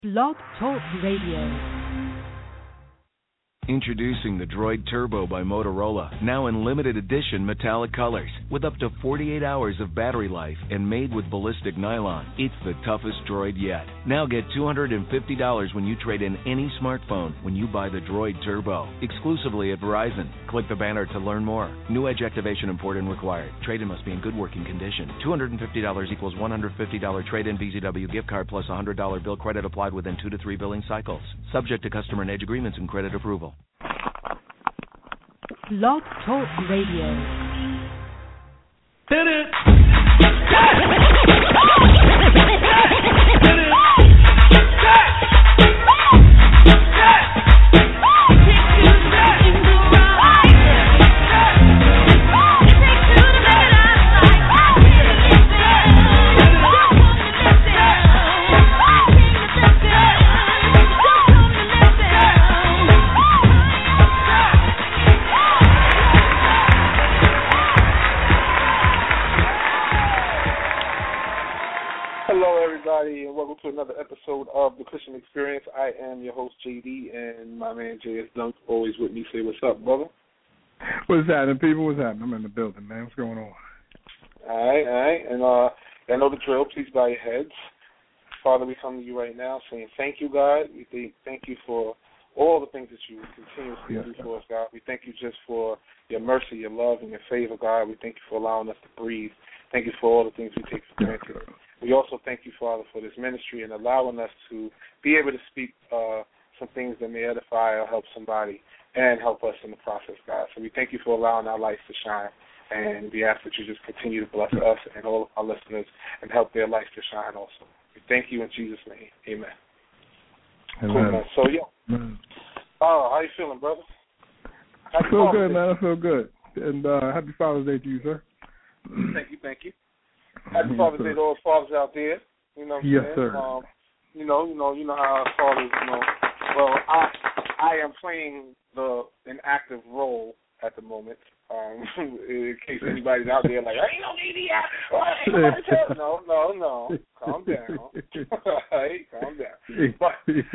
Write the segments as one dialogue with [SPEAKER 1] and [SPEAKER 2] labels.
[SPEAKER 1] Blog Talk Radio.
[SPEAKER 2] Introducing the Droid Turbo by Motorola, now in limited edition metallic colors, with up to 48 hours of battery life and made with ballistic nylon. It's the toughest Droid yet. Now get $250 when you trade in any smartphone when you buy the Droid Turbo, exclusively at Verizon. Click the banner to learn more. New Edge activation imported and required. Trade-in must be in good working condition. $250 equals $150 trade-in VZW gift card plus $100 bill credit applied within 2 to 3 billing cycles. Subject to customer and Edge agreements and credit approval.
[SPEAKER 1] Blog Talk Radio.
[SPEAKER 3] Hit it!
[SPEAKER 4] And welcome to another episode of The Christian Experience. I am your host, JD, and my man, J.S. Dunk, always with me. Say what's up, brother.
[SPEAKER 5] What's happening, people? What's happening? I'm in the building, man. What's going on?
[SPEAKER 4] All right. And I know the drill. Please bow your heads. Father, we come to you right now saying thank you, God. We thank you for all the things that you continuously do for us, God. We thank you just for your mercy, your love, and your favor, God. We thank you for allowing us to breathe. Thank you for all the things we take for granted. We also thank you, Father, for this ministry and allowing us to be able to speak some things that may edify or help somebody and help us in the process, God. So we thank you for allowing our lights to shine, and we ask that you just continue to bless us and all of our listeners and help their lights to shine also. We thank you in Jesus' name. Amen.
[SPEAKER 5] Amen.
[SPEAKER 4] Cool, man. So, how you feeling, brother?
[SPEAKER 5] I feel good, man. I feel good. And happy Father's Day to you, sir.
[SPEAKER 4] Thank you. Happy Father's Day to all fathers out there. You know what I'm
[SPEAKER 5] yes,
[SPEAKER 4] saying?
[SPEAKER 5] Sir.
[SPEAKER 4] You know how fathers, well, I am playing an active role at the moment. In case anybody's out there like, I ain't no idiot. No. Calm down. Hey, calm down. But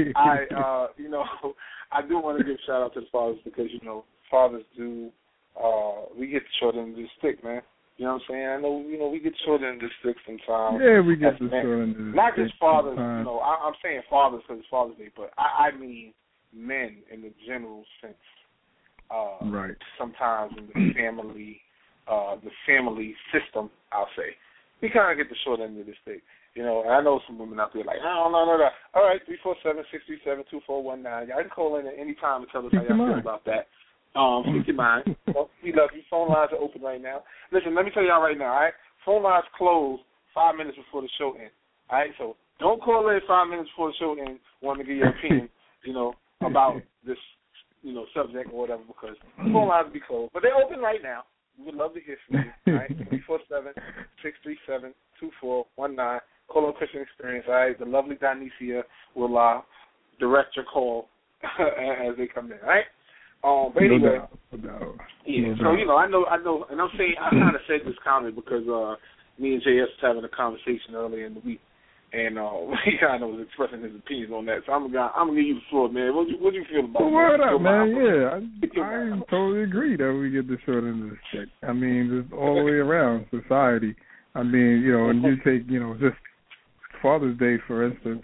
[SPEAKER 4] I do want to give a shout out to the fathers because, fathers do, we get the short end of the stick, man. You know what I'm saying? I know, we get short end of the stick sometimes.
[SPEAKER 5] Yeah, we get the short end of the stick.
[SPEAKER 4] Not just fathers, I'm saying fathers because it's Father's Day, but I mean men in the general sense.
[SPEAKER 5] Right. Sometimes
[SPEAKER 4] in the family system, I'll say. We kind of get the short end of the stick. And I know some women out there like, no. All right, 347-637-2419. Y'all can call in at any time to tell us how y'all feel about that. Speak your mind. We love you. Phone lines are open right now. Listen, let me tell y'all right now, all right? Phone lines close 5 minutes before the show ends. All right? So don't call in 5 minutes before the show ends wanting to get your opinion, about this, subject or whatever, because the phone lines will be closed. But they're open right now. We would love to hear from you, all right? 347-637-2419. Call on Christian Experience, all right? The lovely Donicia will direct your call as they come in, all right? But anyway, so I know, and I'm saying I kind of said this comment because me and JS was having a conversation earlier in the week, and he kind of was expressing his opinions on that. So I'm gonna give you the floor, man. What do you feel about it?
[SPEAKER 5] Word up, man. Yeah, I totally agree that we get the short end of the stick. I mean, just all the way around society. I mean, and you take, just Father's Day for instance.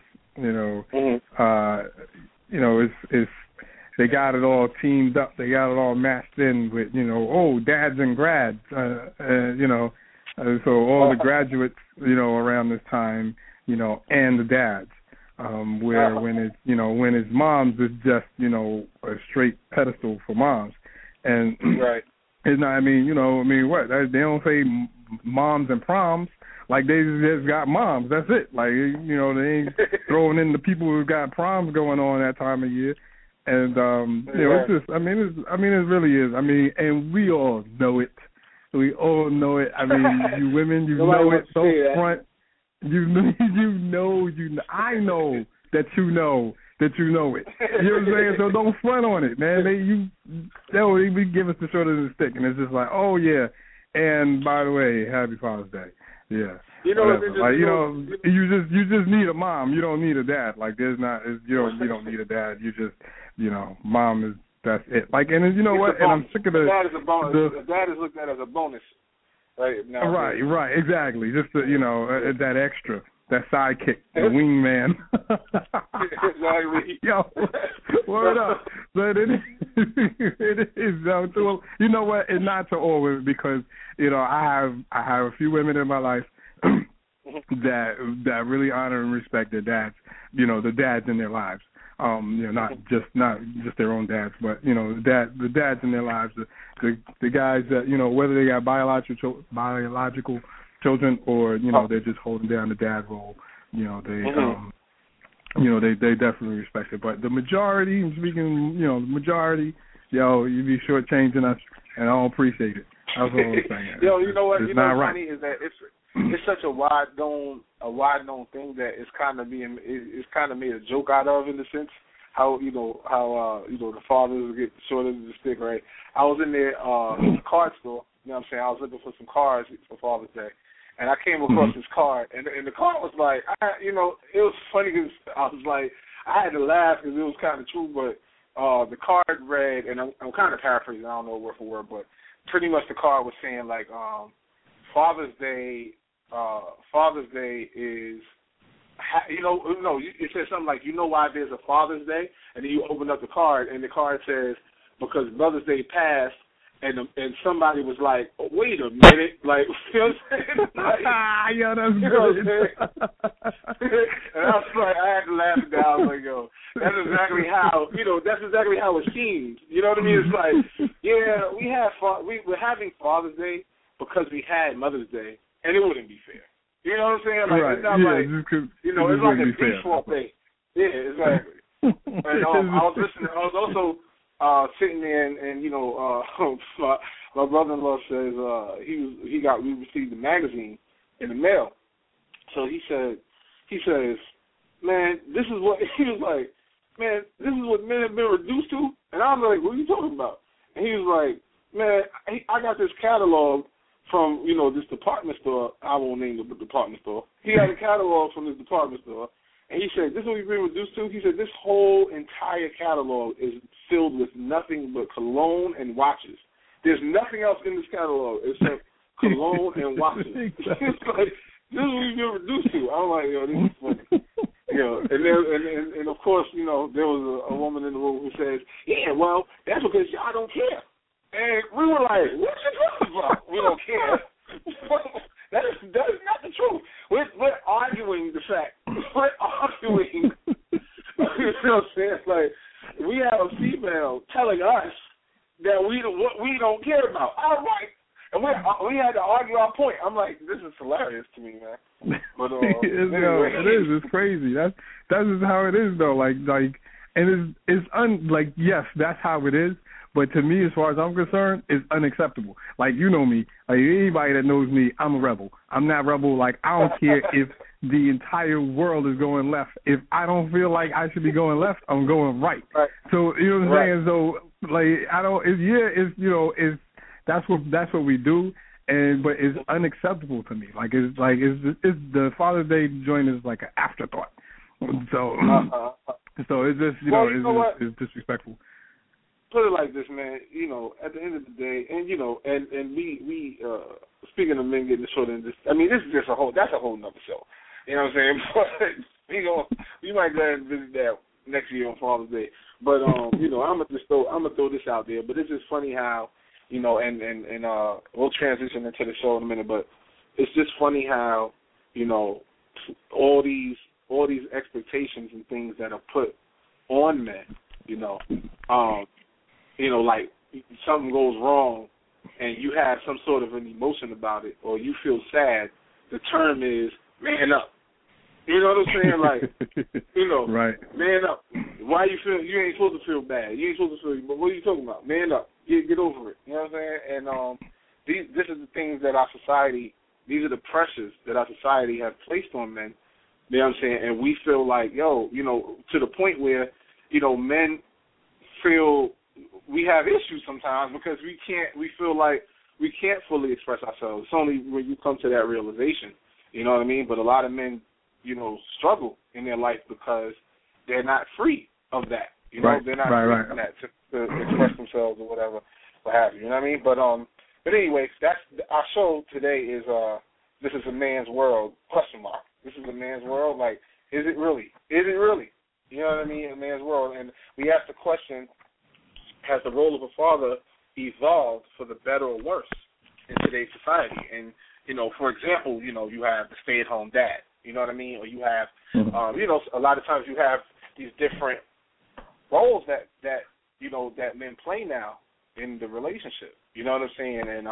[SPEAKER 5] It's they got it all teamed up. They got it all matched in with, dads and grads, so all the graduates, around this time, and the dads, where when it's moms, it's just, a straight pedestal for moms. And
[SPEAKER 4] right.
[SPEAKER 5] It's not, what? They don't say moms and proms. Like, they just got moms. That's it. Like, they ain't throwing in the people who got proms going on that time of year. And it's just, it really is. And we all know it. We all know it. You women, you know it so front. I know that you know it. You know what I'm saying? So don't front on it, man. They give us the short of the stick, and it's just like, oh yeah. And by the way, happy Father's Day. Yeah.
[SPEAKER 4] You know,
[SPEAKER 5] whatever. Like, you just need a mom. You don't need a dad. Like, you don't need a dad. You just, mom is, that's it. Like, and you know what? And I'm sick of the
[SPEAKER 4] dad is a bonus. The dad is looked at as a bonus. Right now.
[SPEAKER 5] Right, exactly. Just that extra, that sidekick, the wingman.
[SPEAKER 4] Exactly.
[SPEAKER 5] Yo, word up. But it is. You know what? And not to always, because I have a few women in my life that really honor and respect their dads. The dads in their lives. Not just their own dads, but the dads in their lives, the guys that whether they got biological children or they're just holding down the dad role. They definitely respect it. But the majority, you be shortchanging us, and I don't appreciate it. That's what I'm saying.
[SPEAKER 4] You know what?
[SPEAKER 5] It's
[SPEAKER 4] what's
[SPEAKER 5] right.
[SPEAKER 4] funny is that it's such a wide known thing that it's kind of made a joke out of, in the sense how the fathers get short of the stick, right? I was in there in the card store, I was looking for some cards for Father's Day, and I came across this card, and the card was like, it was funny because I was like, I had to laugh because it was kind of true, but the card read, and I'm kind of paraphrasing, I don't know word for word, but pretty much the card was saying like, Father's Day is, it says something like, why there's a Father's Day, and then you open up the card, and the card says, because Mother's Day passed, and somebody was like, oh, wait a minute, like, you know what I'm saying? Like,
[SPEAKER 5] yeah, that's good.
[SPEAKER 4] And I was like, I had to laugh it down. I was like, yo, that's exactly how it seems. You know what I mean? It's like, yeah, we're having Father's Day because we had Mother's Day, and it wouldn't be fair. You know what I'm saying? Like,
[SPEAKER 5] right.
[SPEAKER 4] It's not it's like a default thing. Yeah, exactly. And I was also sitting there, and my brother-in-law says we received a magazine in the mail. So he says, man, this is what he was like. Man, this is what men have been reduced to. And I was like, what are you talking about? And he was like, man, I got this catalog from, this department store. I won't name the department store. He had a catalog from this department store, and he said, this is what we've been reduced to. He said, this whole entire catalog is filled with nothing but cologne and watches. There's nothing else in this catalog except cologne and watches. It's like, this is what we've been reduced to. I'm like, yo, this is funny. And of course, there was a woman in the room who says, yeah, well, that's because y'all don't care. And we were like, what you talking about? We don't care. That is not the truth. We're arguing the fact. We're arguing. You know what I'm saying? Like, we have a female telling us that what we don't care about. All right. And we had to argue our point. I'm like, this is hilarious to me, man. But anyway.
[SPEAKER 5] It is. It's crazy. That's just how it is, though. Like, and it's yes, that's how it is. But to me, as far as I'm concerned, it's unacceptable. Like, you know me. Like, anybody that knows me, I'm a rebel. I'm not rebel. Like, I don't care if the entire world is going left. If I don't feel like I should be going left, I'm going right. So, you know what I'm saying? So, like, that's what we do. But it's unacceptable to me. It's the Father's Day joint is like an afterthought. So, so it's just, it's disrespectful.
[SPEAKER 4] Put it like this, man. At the end of the day, and and we speaking of men getting short in this. I mean, this is just that's a whole nother show. You know what I'm saying? But we might go ahead and visit that next year on Father's Day. But I'm gonna throw this out there. But it's just funny how and we'll transition into the show in a minute. But it's just funny how all these expectations and things that are put on men. Like something goes wrong and you have some sort of an emotion about it or you feel sad, the term is man up. You know what I'm saying? Like,
[SPEAKER 5] right.
[SPEAKER 4] Man up. Why you ain't supposed to feel bad. You ain't supposed to feel, but what are you talking about? Man up. Get over it. You know what I'm saying? And this is the things that our society, these are the pressures that our society have placed on men. You know what I'm saying? And we feel like, to the point where, men feel we have issues sometimes because we feel like we can't fully express ourselves. It's only when you come to that realization. You know what I mean? But a lot of men, you know, struggle in their life because they're not free of that. You know, they're not free from that to express themselves or whatever, what have you. You know what I mean? But anyway, that's our show today. Is this is a man's world? ? This is a man's world. Like, is it really? Is it really? You know what I mean? A man's world. And we ask the question: has the role of a father evolved for the better or worse in today's society? And you know, for example, you know, you have the stay-at-home dad. You know what I mean? Or you have, you know, a lot of times you have these different roles that you know that men play now in the relationship. You know what I'm saying? And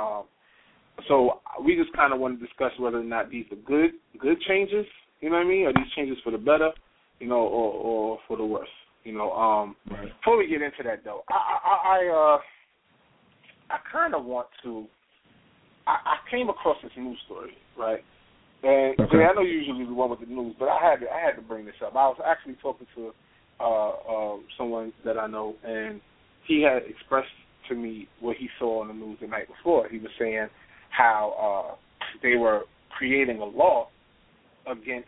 [SPEAKER 4] so we just kind of want to discuss whether or not these are good changes. You know what I mean? Are these changes for the better? You know, or for the worse? You know. Before we get into that though, I kind of want to. I came across this news story, right? And I know you're usually the one with the news, but I had to bring this up. I was actually talking to someone that I know, and he had expressed to me what he saw on the news the night before. He was saying how they were creating a law against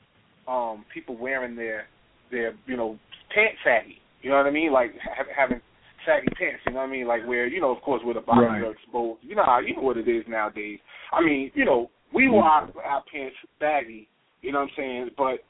[SPEAKER 4] people wearing their you know, pants saggy. You know what I mean? Like having saggy pants. You know what I mean? Like where, you know, of course, where the bottoms are exposed. You know what it is nowadays. I mean, you know, we wore our pants baggy. You know what I'm saying? But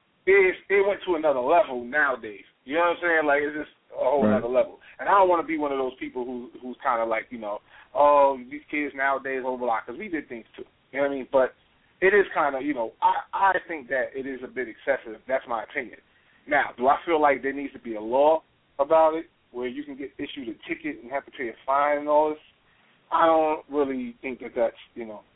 [SPEAKER 4] it went to another level nowadays. You know what I'm saying? Like, it's just a whole other level. And I don't want to be one of those people who's kind of like, you know, oh, these kids nowadays overlock, because we did things too. You know what I mean? But it is kind of, you know, I think that it is a bit excessive. That's my opinion. Now, do I feel like there needs to be a law about it where you can get issued a ticket and have to pay a fine and all this? I don't really think that that's, you know,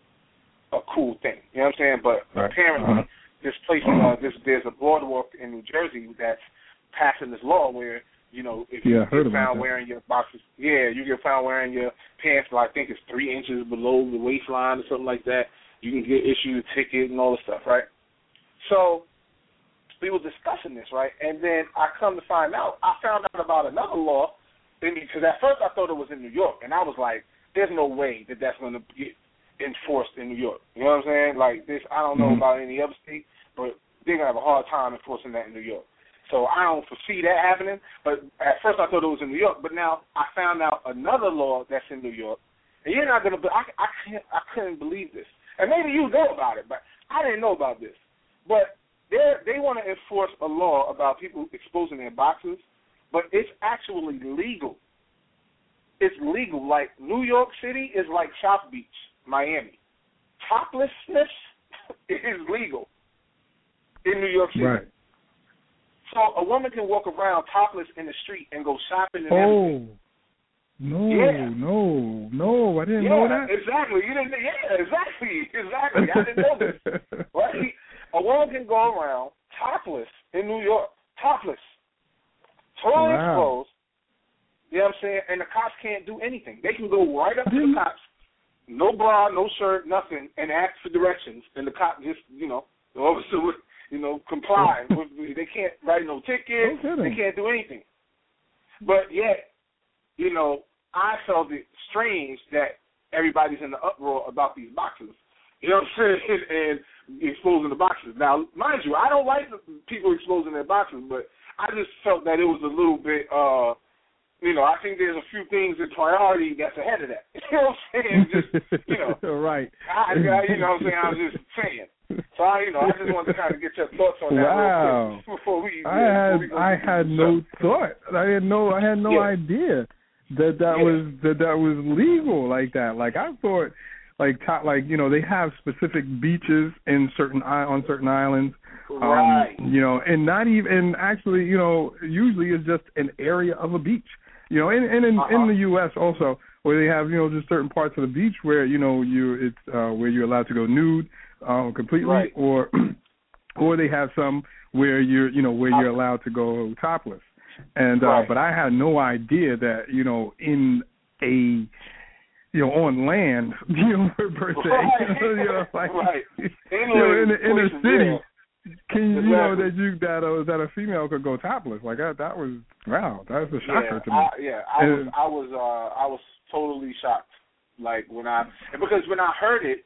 [SPEAKER 4] a cool thing. You know what I'm saying? But apparently this place, there's a boardwalk in New Jersey that's passing this law where, you know, if you get found wearing your boxers, you get found wearing your pants, I think it's 3 inches below the waistline or something like that, you can get issued a ticket and all this stuff, right? So we were discussing this, right? And then I come to find out, I found out about another law, because at first I thought it was in New York, and I was like, there's no way that that's going to get enforced in New York. You know what I'm saying? Like this, I don't know about any other state, but they're going to have a hard time enforcing that in New York. So I don't foresee that happening, but at first I thought it was in New York, but now I found out another law that's in New York, and you're not going to, I couldn't believe this. And maybe you know about it, but I didn't know about this. But they want to enforce a law about people exposing their boxers, but it's actually legal. It's legal. Like New York City is like South Beach, Miami. Toplessness is legal in New York City. Right. So a woman can walk around topless in the street and go shopping and everything.
[SPEAKER 5] No, I didn't know that.
[SPEAKER 4] Exactly. You didn't. Yeah, exactly. I didn't know this. Right? A woman can go around topless in New York, topless, totally exposed. You know what I'm saying? And the cops can't do anything. They can go right up to the cops, no bra, no shirt, nothing, and ask for directions, and the cop just, you know, the officer would, you know, comply. They can't write no ticket. They can't do anything. But yet, you know, I felt it strange that everybody's in the uproar about these boxers. You know what I'm saying? And exposing the boxers. Now, mind you, I don't like people exposing their boxers, but I just felt that it was a little bit, you know, I think there's a few things in priority that's ahead of that. You know what I'm saying? Just, you know.
[SPEAKER 5] Right.
[SPEAKER 4] You know what I'm saying? I was just saying. So, I just wanted to kind of get your thoughts on that real quick before we
[SPEAKER 5] I had no thought. I had no idea that was legal like that. Like I thought, you know, they have specific beaches on certain islands.
[SPEAKER 4] Right.
[SPEAKER 5] You know, and not even, and actually, you know, usually it's just an area of a beach. You know, in the U.S. also, where they have, you know, just certain parts of the beach where, you know, where you're allowed to go nude completely, or they have some where you're allowed to go topless. And but I had no idea that, you know, in a, you know, on land, you know, per se, you know, like, you know, in a city. Can you know that a female could go topless like that? That was that was a shocker to me.
[SPEAKER 4] I was totally shocked. Like because when I heard it,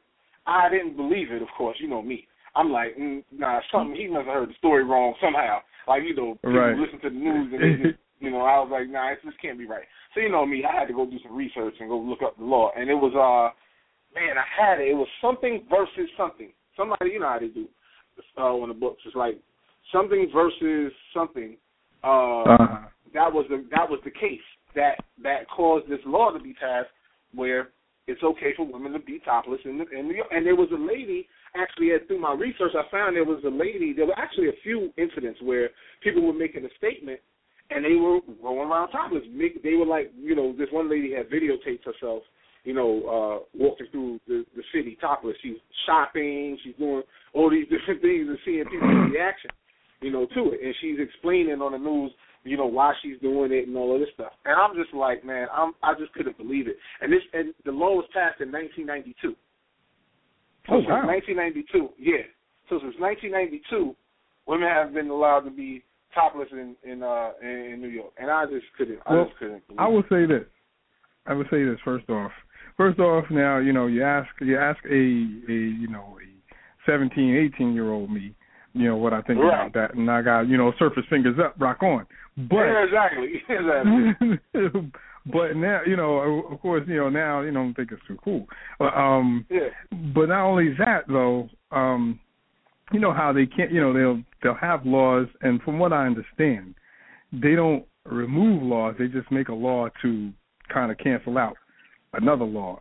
[SPEAKER 4] I didn't believe it, of course. You know me. I'm like, nah, something. He must have heard the story wrong somehow. Like, you know, people listen to the news and they just, you know, I was like, nah, this can't be right. So, you know me, I had to go do some research and go look up the law. And it was, man, I had it. It was something versus something. Somebody, you know how they do on the books. It's like something versus something. That was the case that caused this law to be passed where it's okay for women to be topless in New York. And there was a lady, actually, through my research, I found there was a lady, there were actually a few incidents where people were making a statement and they were going around topless. They were like, you know, this one lady had videotaped herself, you know, walking through the city topless. She's shopping, she's doing all these different things and seeing people's reaction, you know, to it. And she's explaining on the news, you know, why she's doing it and all of this stuff. And I'm just like, man, I just couldn't believe it. And the law was passed in 1992. So since 1992, yeah. So since 1992, women have been allowed to be topless in New York, and I just couldn't. I
[SPEAKER 5] I will say this first off. Now, you know, you ask a you know, a 17, 18-year-old me, you know, what I think about that, and I got, you know, surface fingers up, rock on. But
[SPEAKER 4] yeah, exactly.
[SPEAKER 5] But now, you know, of course, you know, now, you know, I think it's too cool. But not only that, though, you know how they can't, you know, they'll have laws, and from what I understand, they don't remove laws. They just make a law to kind of cancel out another law.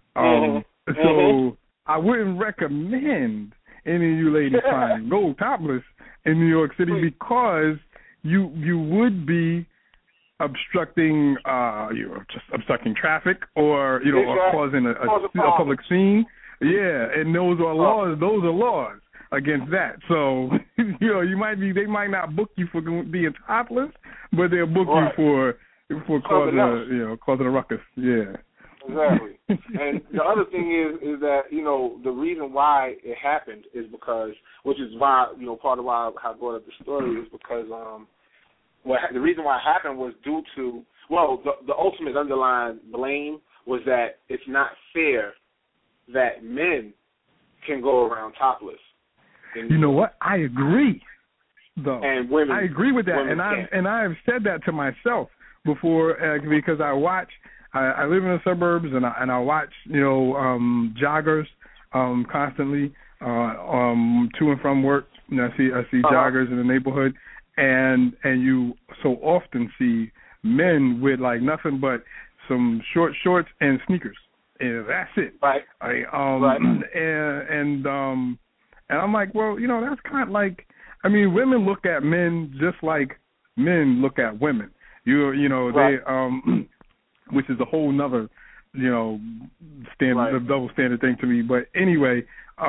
[SPEAKER 5] So I wouldn't recommend any of you ladies trying to go topless in New York City because you would be obstructing traffic, or you know, or causing a public scene. Yeah, and those are laws. Those are laws against that. So you know, they might not book you for being topless, but they'll book you for causing a ruckus. Yeah.
[SPEAKER 4] Exactly. And the other thing is that, you know, the reason why it happened is because, which is why, you know, part of why I brought up the story is because the reason why it happened was due to, well, the ultimate underlying blame was that it's not fair that men can go around topless.
[SPEAKER 5] You know what? I agree, though.
[SPEAKER 4] And women,
[SPEAKER 5] I agree with that, and I have said that to myself before because I watch. I live in the suburbs, and I watch, you know, joggers constantly to and from work. You know, I see joggers in the neighborhood, and you so often see men with like nothing but some short shorts and sneakers. And that's it.
[SPEAKER 4] Right.
[SPEAKER 5] And I'm like, well, you know, that's kind of like, I mean, women look at men just like men look at women. You know, they which is a whole nother, you know, double standard thing to me. But anyway,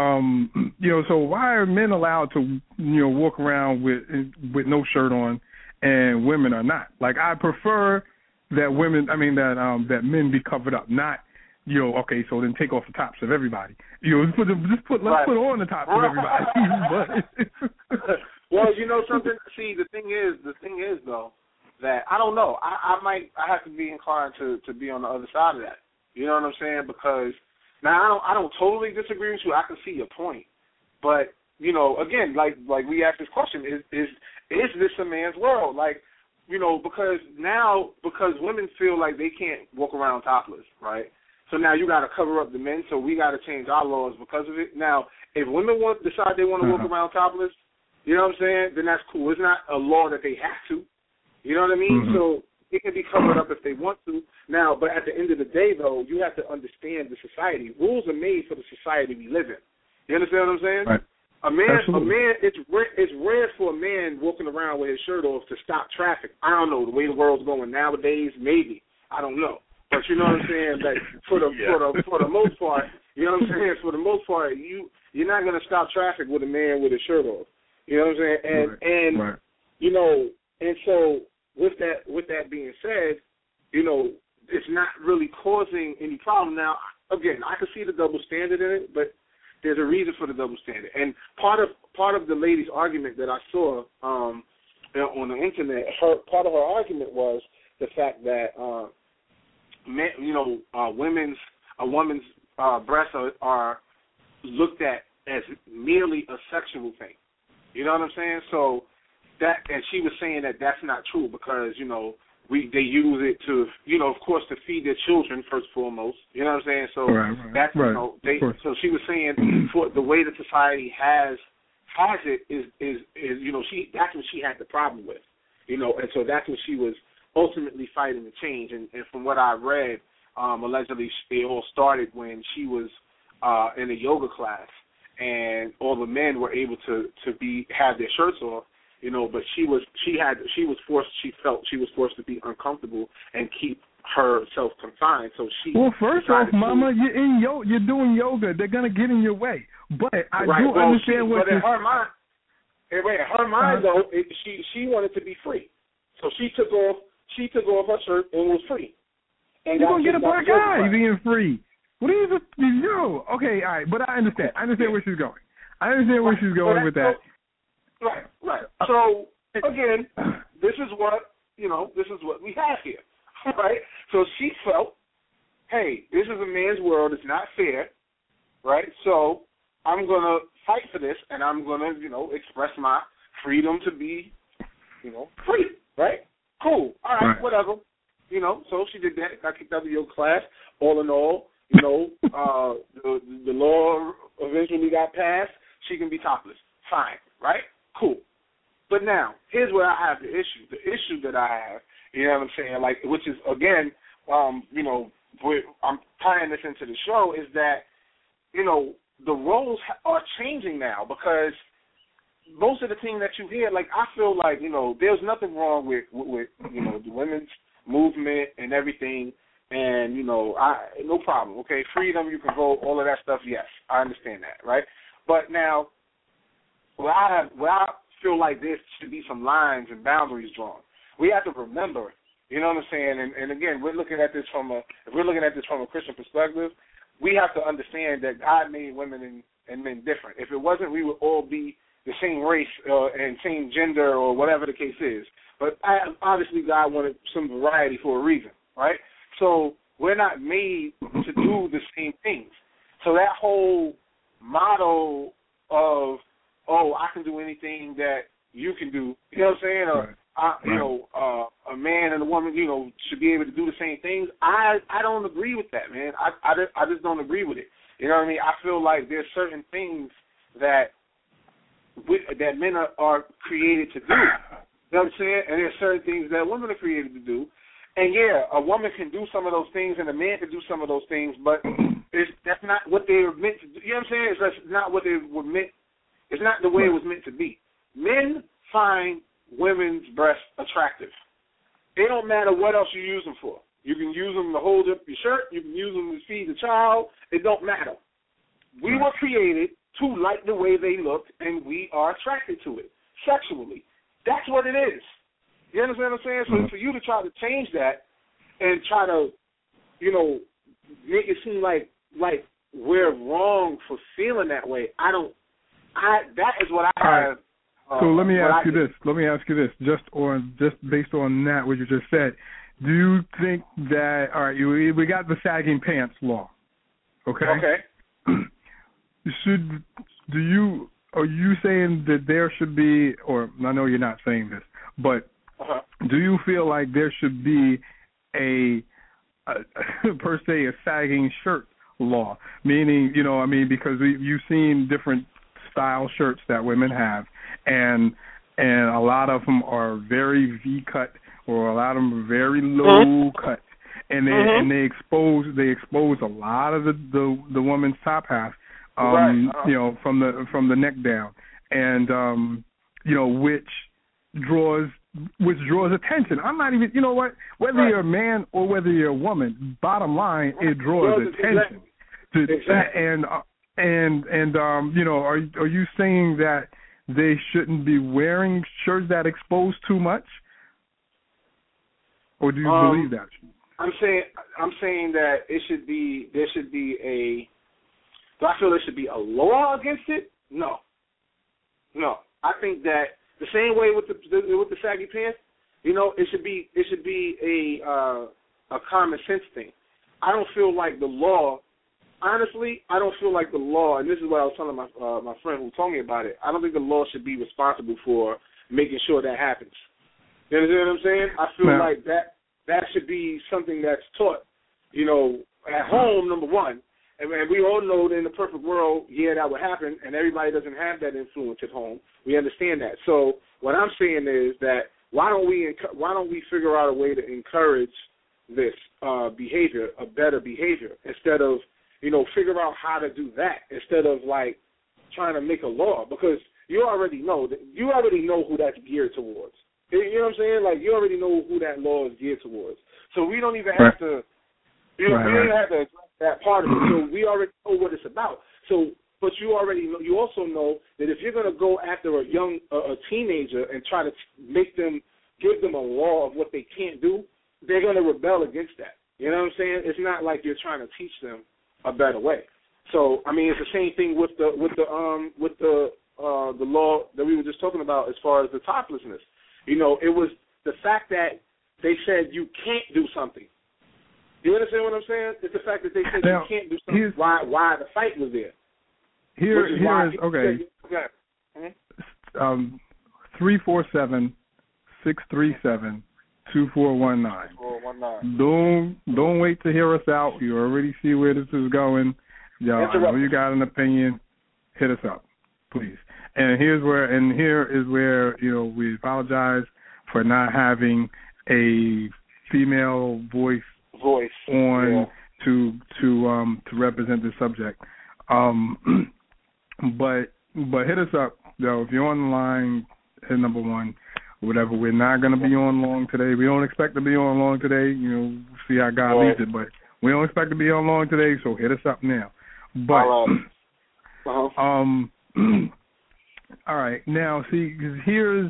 [SPEAKER 5] you know, so why are men allowed to, you know, walk around with no shirt on, and women are not? Like, I prefer that that men be covered up, not, you know, okay, so then take off the tops of everybody. You know, let's put on the tops of everybody.
[SPEAKER 4] Well, you know something. See, the thing is though, that I don't know. I have to be inclined to be on the other side of that. You know what I'm saying? Because now I don't totally disagree with you. I can see your point, but you know, again, like we asked this question: is this a man's world? Like, you know, because women feel like they can't walk around topless, right? So now you got to cover up the men, so we got to change our laws because of it. Now, if women decide they want to walk around topless, you know what I'm saying, then that's cool. It's not a law that they have to. You know what I mean? Mm-hmm. So it can be covered up if they want to. Now, but at the end of the day, though, you have to understand the society. Rules are made for the society we live in. You understand what I'm saying?
[SPEAKER 5] Right.
[SPEAKER 4] A man, it's rare for a man walking around with his shirt off to stop traffic. I don't know, the way the world's going nowadays, maybe. I don't know. But you know what I'm saying? Like for the most part, you know what I'm saying? For the most part, you're not gonna stop traffic with a man with his shirt off. You know what I'm saying? And you know, and so with that being said, you know, it's not really causing any problem. Now, again, I can see the double standard in it, but there's a reason for the double standard. And part of the lady's argument that I saw on the internet, part of her argument was the fact that men, you know, a woman's breasts are looked at as merely a sexual thing. You know what I'm saying? So that, and she was saying that that's not true because, you know, they use it to, you know, of course, to feed their children first and foremost. You know what I'm saying? So that's, you know, so she was saying for the way that society has it is you know, that's what she had the problem with, you know, and so that's what she was ultimately fighting to change. And from what I read, allegedly it all started when she was in a yoga class, and all the men were able to have their shirts off. You know, but she felt she was forced to be uncomfortable and keep herself confined. So she. Well,
[SPEAKER 5] first off, Mama, you're doing yoga. They're gonna get in your way. But I do understand what you're.
[SPEAKER 4] In her mind, though, she wanted to be free. So she took off her shirt and was free. And
[SPEAKER 5] you're gonna get a black eye being free. What are you? Okay, all right, but I understand. I understand where she's going. I understand where she's going with that.
[SPEAKER 4] Right. So again, this is what we have here, right? So she felt, hey, this is a man's world. It's not fair, right? So I'm gonna fight for this, and I'm gonna, you know, express my freedom to be, you know, free, right? Cool. All right, whatever. You know, so she did that. Got kicked out of the yoga class. All in all, you know, the law eventually got passed. She can be topless. Fine, right? Cool. But now, here's where I have the issue. The issue that I have, you know what I'm saying, like, which is, again, you know, I'm tying this into the show, is that, you know, the roles are changing now because most of the things that you hear, like, I feel like, you know, there's nothing wrong with you know, the women's movement and everything, and, you know, no problem, okay? Freedom, you can vote, all of that stuff, yes, I understand that, right? But now, where I feel like there should be some lines and boundaries drawn. We have to remember, you know what I'm saying? And again, if we're looking at this from a Christian perspective, we have to understand that God made women and men different. If it wasn't, we would all be the same race and same gender or whatever the case is. But obviously, God wanted some variety for a reason, right? So we're not made to do the same things. So that whole motto of, oh, I can do anything that you can do, you know what I'm saying? Or, you know, a man and a woman, you know, should be able to do the same things. I don't agree with that, man. I just don't agree with it. You know what I mean? I feel like there's certain things that men are created to do. You know what I'm saying? And there's certain things that women are created to do. And, yeah, a woman can do some of those things and a man can do some of those things, but that's not what they were meant to do. You know what I'm saying? It's not what they were meant. It's not the way it was meant to be. Men find women's breasts attractive. It don't matter what else you use them for. You can use them to hold up your shirt. You can use them to feed the child. It don't matter. We were created to like the way they look, and we are attracted to it sexually. That's what it is. You understand what I'm saying? So for you to try to change that and try to, you know, make it seem like we're wrong for feeling that way, that is what I have.
[SPEAKER 5] So let me ask you this. Let me ask you this. Just based on that, what you just said, do you think that, all right, we got the sagging pants law, okay?
[SPEAKER 4] Okay.
[SPEAKER 5] Are you saying that there should be, or I know you're not saying this, but do you feel like there should be a per se, a sagging shirt law? Meaning, you know, I mean, because you've seen different style shirts that women have, and a lot of them are very V-cut, or a lot of them are very low cut, and they expose a lot of the woman's top half, you know, from the neck down, and you know, which draws attention. I'm not even, you know what, whether you're a man or whether you're a woman, bottom line, it draws attention. And you know, are you saying that they shouldn't be wearing shirts that expose too much, or do you believe that?
[SPEAKER 4] I'm saying that there should be do I feel there should be a law against it? No. I think that the same way with the saggy pants, you know, it should be a common sense thing. I don't feel like the law. honestly, I don't feel like the law, and this is what I was telling my friend who told me about it, I don't think the law should be responsible for making sure that happens. You understand what I'm saying? I feel like that should be something that's taught, at home, number one. And we all know that in the perfect world, that would happen, and everybody doesn't have that influence at home. We understand that. So what I'm saying is that why don't we figure out a way to encourage this behavior, a better behavior, instead of, figure out how to do that instead of like trying to make a law, because you already know who that's geared towards. You know what I'm saying? Like, you already know who that law is geared towards. So we don't even have to, we don't even have to address that part of it. So we already know what it's about. So, but you already know, you also know that if you're going to go after a teenager and try to give them a law of what they can't do, they're going to rebel against that. You know what I'm saying? It's not like you're trying to teach them a better way. So, I mean, it's the same thing with the law that we were just talking about as far as the toplessness. It was the fact that they said you can't do something. You understand what I'm saying? It's the fact that they said you can't do something. Why the fight was there?
[SPEAKER 5] Here is okay. 347-637-2419. Don't wait to hear us out. You already see where this is going. Y'all, I know you got an opinion. Hit us up, please. And here is where we apologize for not having a female voice on to represent the subject. But hit us up though if you're on the line. Hit number one. Whatever. We're not going to be on long today. We don't expect to be on long today. See how God leads it, but we don't expect to be on long today. So hit us up now. But all right, now see, because here's,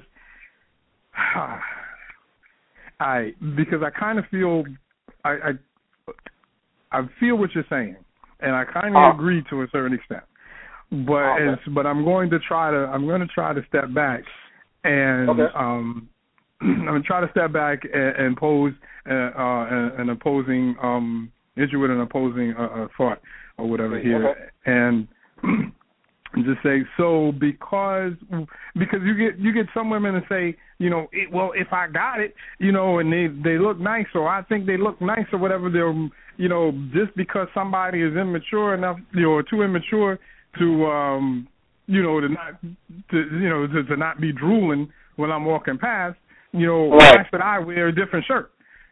[SPEAKER 5] because I kind of feel, I feel what you're saying, and I kind of agree to a certain extent, but I'm going to try to step back, and I'm going to try to step back and pose an opposing issue with an opposing thought or whatever here, and. Just say so because you get some women and say well, if I got it and they look nice, or I think they look nice or whatever, they're just because somebody is immature enough or too immature to to not be drooling when I'm walking past, why should I wear a different shirt?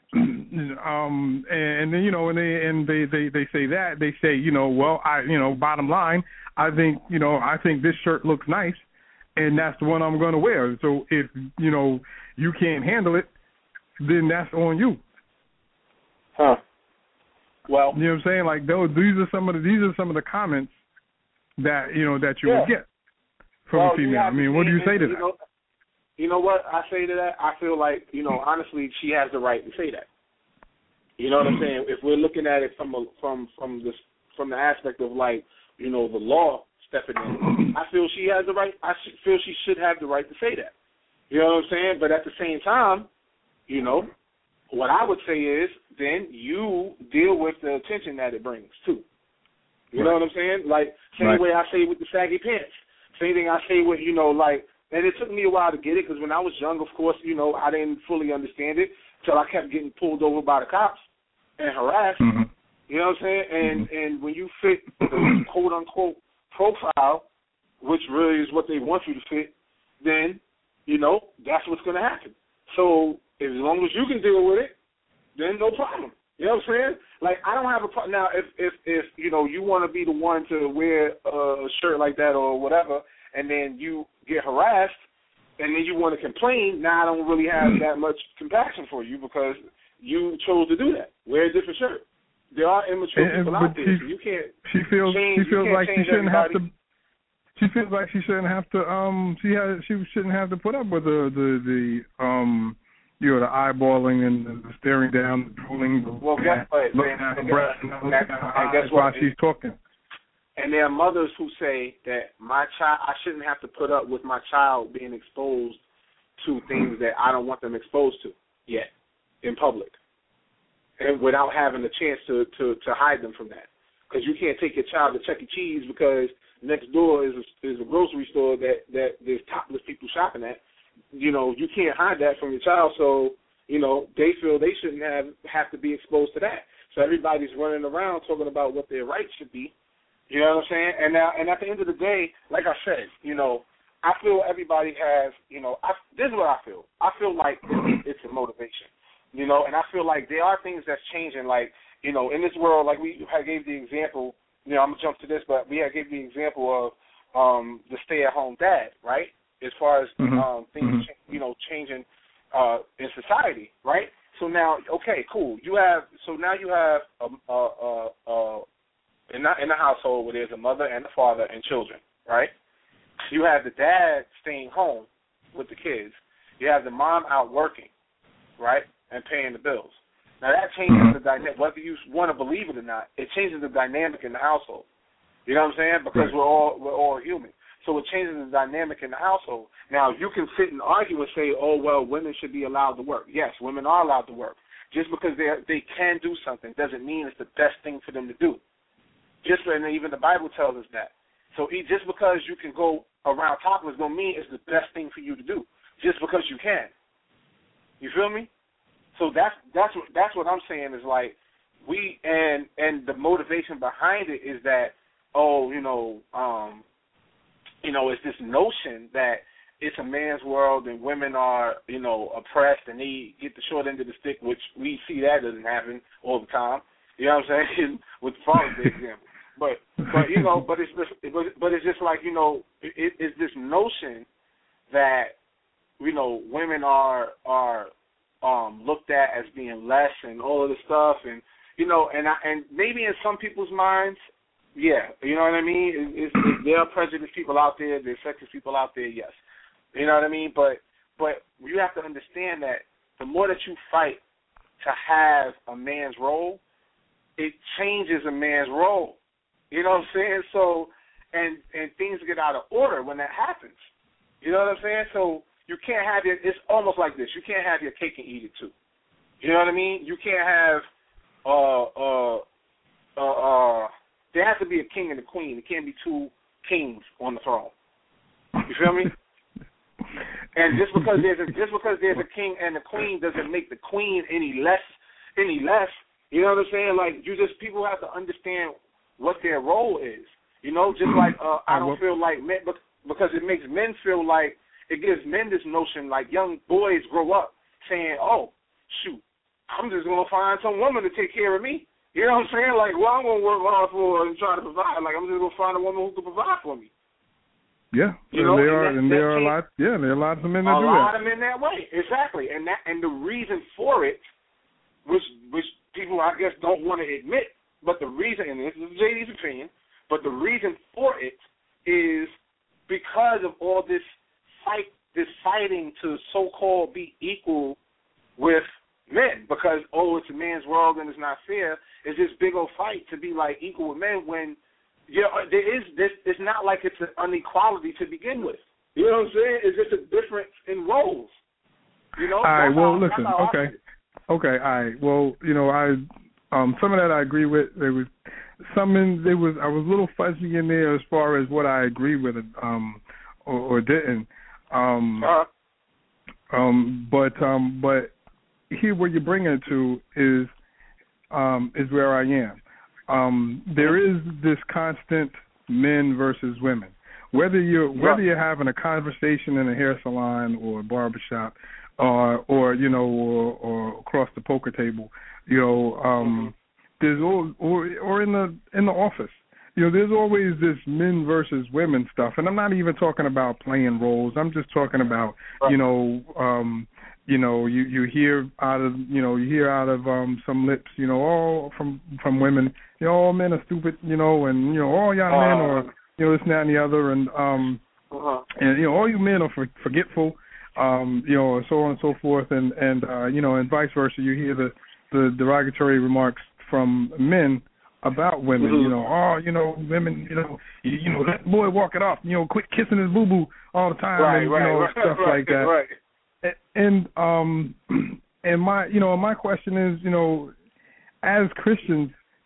[SPEAKER 5] And then they say that they say well, bottom line, I think this shirt looks nice, and that's the one I'm going to wear. So if you can't handle it, then that's on you.
[SPEAKER 4] Huh. Well,
[SPEAKER 5] you know what I'm saying? Like these are some of the comments that that you would get from a female. I mean, what do you say to that?
[SPEAKER 4] You know what I say to that? I feel like, honestly, she has the right to say that. You know what I'm saying? If we're looking at it from the aspect of like, the law stepping in, I feel she has the right. I feel she should have the right to say that. You know what I'm saying? But at the same time, what I would say is then you deal with the attention that it brings too. You know what I'm saying? Like same way I say with the saggy pants. Same thing I say with and it took me a while to get it because when I was young, of course, I didn't fully understand it until I kept getting pulled over by the cops and harassed. Mm-hmm. You know what I'm saying? And when you fit the quote-unquote profile, which really is what they want you to fit, then, that's what's going to happen. So as long as you can deal with it, then no problem. You know what I'm saying? Like, I don't have a problem. Now, if you want to be the one to wear a shirt like that or whatever, and then you get harassed, and then you want to complain, now I don't really have that much compassion for you because you chose to do that. Wear a different shirt. There are immature people out there, so you can't. She feels like she shouldn't have to. She feels like she shouldn't have to. She shouldn't have to put up with the eyeballing and the staring down, the drooling. Well, guess what? Looking at her breath. Guess what? While she's talking. And there are mothers who say that I shouldn't have to put up with my child being exposed to things that I don't want them exposed to yet in public, and without having a chance to hide them from that. because you can't take your child to Chuck E. Cheese because next door is a grocery store that there's topless people shopping at. You know, you can't hide that from your child, so, you know, they feel they shouldn't have to be exposed to that. So everybody's running around talking about what their rights should be. You know what I'm saying? And at the end of the day, like I said, you know, I feel everybody has, you know, this is what I feel. I feel like it's a motivation, you know, and I feel like there are things that's changing, like, you know, in this world, like we gave the example, you know, I'm going to jump to this, but we gave the example of the stay-at-home dad, right, as far as things, you know, changing in society, right? So now, okay, cool. You have in the household where there's a mother and a father and children, right? You have the dad staying home with the kids. You have the mom out working, right, and paying the bills. Now that changes the dynamic. Whether you want to believe it or not, it changes the dynamic in the household. You know what I'm saying? Because we're all human. So it changes the dynamic in the household. Now you can sit and argue and say, oh well, women should be allowed to work. Yes, women are allowed to work. Just because they can do something doesn't mean it's the best thing for them to do. And even the Bible tells us that. So just because you can go around topless don't mean it's the best thing for you to do. Just because you can. You feel me? So that's what I'm saying is like and the motivation behind it is that it's this notion that it's a man's world and women are oppressed and they get the short end of the stick, which we see that doesn't happen all the time. You know what I'm saying? With Father's Day example. But it's just like, it's this notion that, women are looked at as being less and all of this stuff, and and maybe in some people's minds, yeah, you know what I mean. There are prejudiced people out there, there's sexist people out there, yes, you know what I mean. But you have to understand that the more that you fight to have a man's role, it changes a man's role. You know what I'm saying? So, and things get out of order when that happens. You know what I'm saying? So you can't have it. It's almost like this. You can't have your cake and eat it too. You know what I mean? You can't have there has to be a king and a queen. It can't be two kings on the throne. You feel me? And just because there's a king and a queen doesn't make the queen any less. You know what I'm saying? Like people have to understand what their role is. Just like I don't feel like men, because it makes men feel like, it gives men this notion like young boys grow up saying, oh, shoot, I'm just going to find some woman to take care of me. You know what I'm saying? Like, well, I'm going to work hard for and try to provide. Like, I'm just going to find a woman who can provide for me.
[SPEAKER 5] Yeah, there are a lot. Yeah, there are lots of men that do that. A lot of
[SPEAKER 4] men that way, exactly. And the reason for it, which people I guess don't want to admit, but the reason, and this is JD's opinion, but the reason for it is because of all this fighting to so-called be equal with men, because it's a man's world and it's not fair. It's this big old fight to be like equal with men when there is this. It's not like it's an inequality to begin with. You know what I'm saying? It's just a difference in roles.
[SPEAKER 5] All right. Well, listen. Okay. All right. Well, some of that I agree with. There was I was a little fuzzy in there as far as what I agree with or didn't. But here, where you're bringing it to is where I am. There is this constant men versus women. Whether you're having a conversation in a hair salon or a barbershop, or across the poker table, there's or in the office. There's always this men versus women stuff, and I'm not even talking about playing roles. I'm just talking about, you hear out of some lips, all from women, all men are stupid, and all y'all men are, this and that and the other, and and all you men are forgetful, and so on and so forth, and vice versa. You hear the derogatory remarks from men about women, women, that boy walk it off, quit kissing his boo-boo all the time, stuff like that. Right. And my question is, as Christians,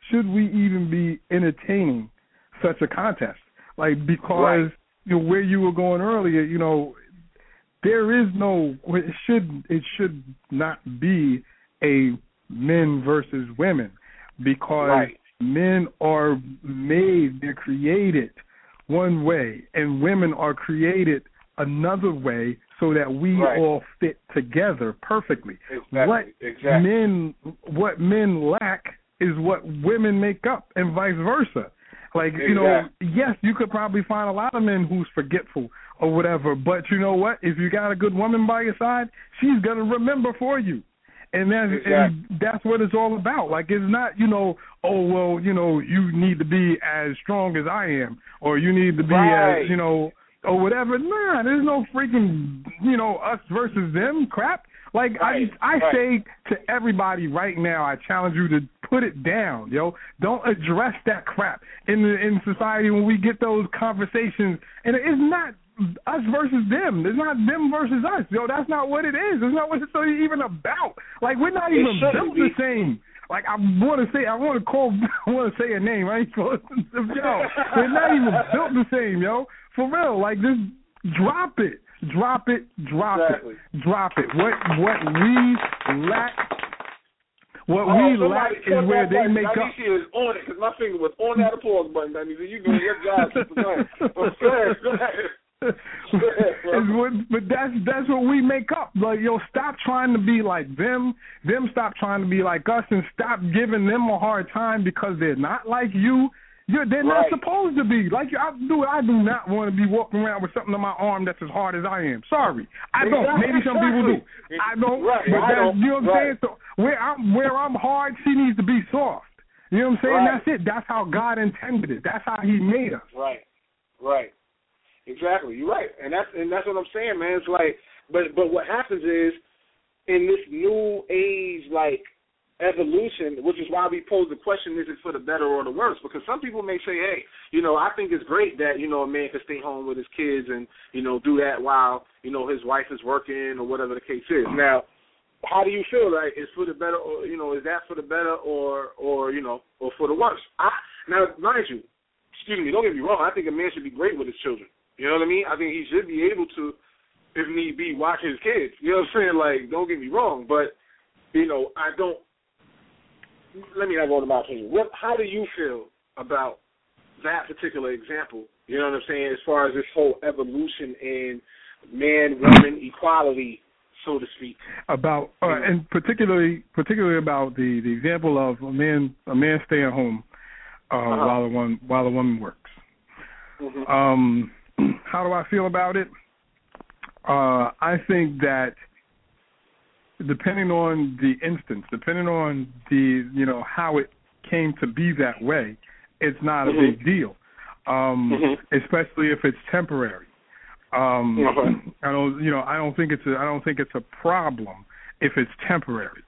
[SPEAKER 5] should we even be entertaining such a contest? Like, because
[SPEAKER 4] right.
[SPEAKER 5] Where you were going earlier, there is no. It should not be a men versus women, because
[SPEAKER 4] right.
[SPEAKER 5] men are made, they're created one way, and women are created another way, so that we
[SPEAKER 4] right.
[SPEAKER 5] all fit together perfectly.
[SPEAKER 4] Exactly.
[SPEAKER 5] What men lack is what women make up, and vice versa. Like, yes, you could probably find a lot of men who's forgetful or whatever, but you know what? If you got a good woman by your side, she's going to remember for you. And that's what it's all about. Like, it's not, you need to be as strong as I am, or you need to be as, or whatever. Nah, there's no freaking, us versus them crap. Like,
[SPEAKER 4] right.
[SPEAKER 5] I say to everybody right now, I challenge you to put it down, yo. Don't address that crap in society when we get those conversations. And it's not us versus them. It's not them versus us, yo. That's not what it is. It's not what it's even about. Like, we're not even built the same. Like, I want to say a name, right? Yo, we're not even built the same, yo. For real. Like, just drop it. Drop it.
[SPEAKER 4] Exactly.
[SPEAKER 5] Drop it. What we lack. What we lack is where they make up.
[SPEAKER 4] She is on it, because my finger was on that pause button. You doing your job. But that's what we make up. Like, stop trying to be like them. Them stop trying to be like us, and stop giving them a hard time because they're not like you. They're not supposed to be. Like, I do not want to be walking around with something on my arm that's as hard as I am. Sorry. I don't. Maybe some people do. I don't. Right.
[SPEAKER 5] But you know what I'm saying? So where I'm hard, she needs to be soft. You know what I'm saying?
[SPEAKER 4] Right.
[SPEAKER 5] That's it. That's how God intended it. That's how he made us.
[SPEAKER 4] Right. Exactly. You're right. And that's what I'm saying, man. It's like, but what happens is, in this new age, like, evolution, which is why we pose the question, is it for the better or the worse? Because some people may say, hey, I think it's great that, a man can stay home with his kids and, do that while, his wife is working or whatever the case is. Now, how do you feel like it's for the better, or, is that for the better or for the worse? Now, mind you, don't get me wrong, I think a man should be great with his children. You know what I mean? I think he should be able to, if need be, watch his kids. You know what I'm saying? Like, don't get me wrong, but, I don't. Let me not go into my opinion. How do you feel about that particular example? You know what I'm saying? As far as this whole evolution in man-woman equality, so to speak.
[SPEAKER 5] About and particularly about the example of a man staying home while the woman works. Mm-hmm. How do I feel about it? I think that, depending on the instance, depending on the, how it came to be that way, it's not a big deal, especially if it's temporary. I don't think it's a problem if it's temporary.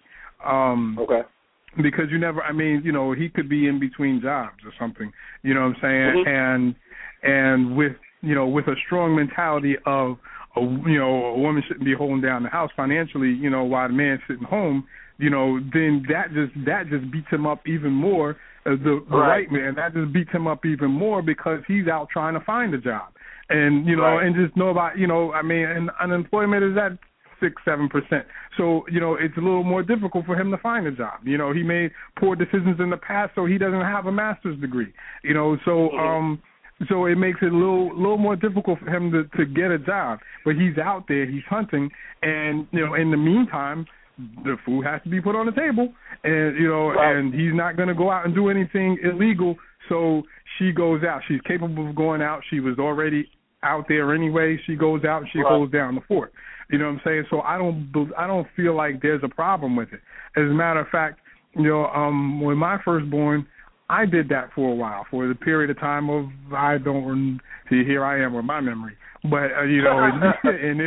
[SPEAKER 5] Because he could be in between jobs or something. You know what I'm saying? And with a strong mentality of, a woman shouldn't be holding down the house financially, while the man's sitting home, then that just beats him up even more. The right man, that just beats him up even more because he's out trying to find a job. And, and just know about, and unemployment is at 6-7%. So, it's a little more difficult for him to find a job. He made poor decisions in the past, so he doesn't have a master's degree. So it makes it a little more difficult for him to get a job. But he's out there, he's hunting, and, in the meantime, the food has to be put on the table, and, and he's not going to go out and do anything illegal. So she goes out. She's capable of going out. She was already out there anyway. She goes out and she holds down the fort. You know what I'm saying? So I don't feel like there's a problem with it. As a matter of fact, when my firstborn, I did that for a while, for the period of time of, here I am with my memory. But, and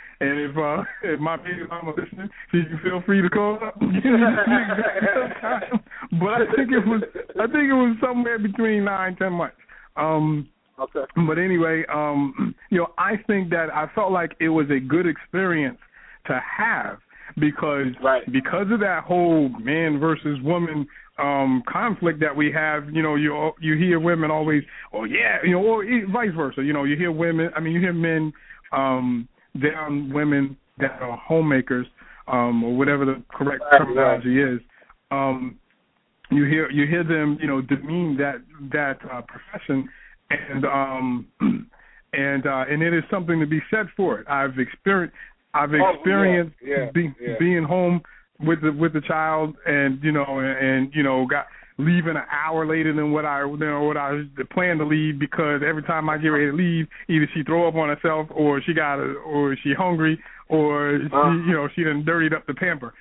[SPEAKER 5] if my baby mama listening, she can feel free to call up. But I think it was somewhere between 9-10 months.
[SPEAKER 4] Okay.
[SPEAKER 5] But anyway, I think that I felt like it was a good experience to have because of that whole man versus woman conflict that we have. You hear women always, or vice versa. You hear you hear men down women that are homemakers, or whatever the correct terminology is. You hear them, demean that profession, and it is something to be said for it. I've experienced being home with the child, and got leaving an hour later than what I planned to leave, because every time I get ready to leave, either she throw up on herself, or she hungry, or she done dirtied up the pamper.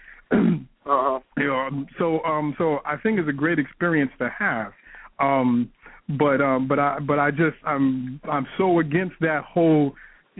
[SPEAKER 5] So I think it's a great experience to have. But I'm so against that whole,